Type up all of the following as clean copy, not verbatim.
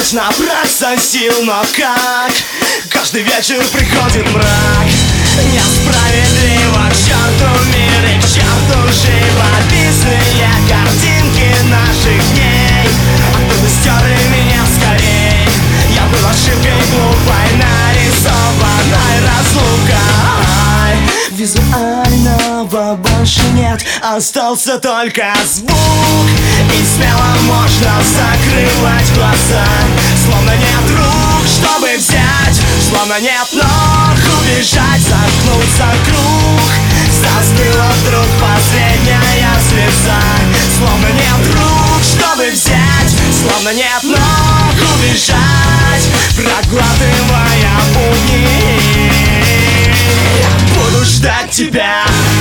ночь набраться сил, но как? Каждый вечер приходит мрак. Несправедливо, к черту мир и к черту живописные картинки наших дней. Оттуда стерли меня скорей. Я был ошибкой глупой, нарисованной разлукой. Визуального больше нет, остался только звук. И смело можно закрывать глаза, словно нет рук, чтобы взять, словно нет ног убежать, замкнуться круг. Застыла вдруг последняя слеза, словно нет рук, чтобы взять, словно нет ног убежать, проглатывая будни. Я буду ждать тебя.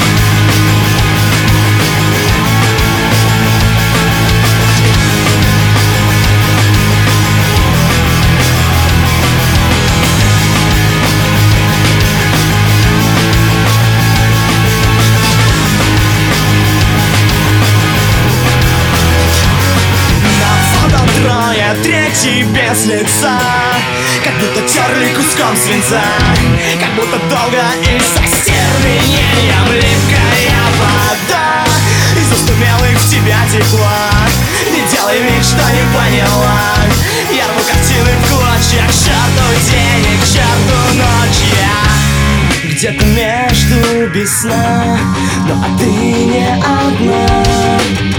Третий без лица, как будто терли куском свинца, как будто долго и со стервенением липкая вода. Из устумелых в тебя тепла, не делай вид, что не поняла. Я рву картины в клочья, к черту день и к черту ночь. Я где-то между без сна, но а ты не одна.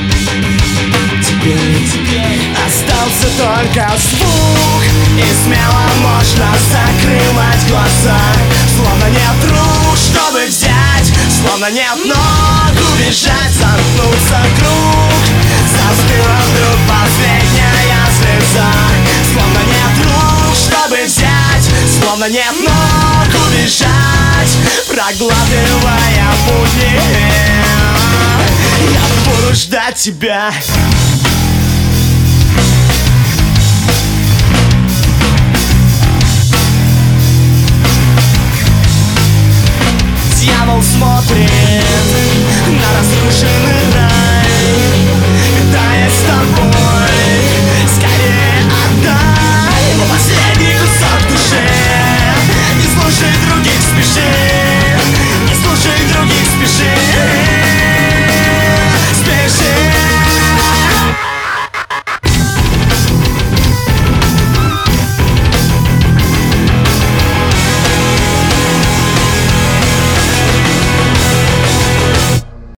Теперь остался только звук, и смело можно закрывать глаза, словно нет рук, чтобы взять, словно нет ног убежать, замкнуться круг. Застыла вдруг последняя слеза, словно нет рук, чтобы взять, словно нет ног убежать, проглатывая будни. Я буду ждать тебя.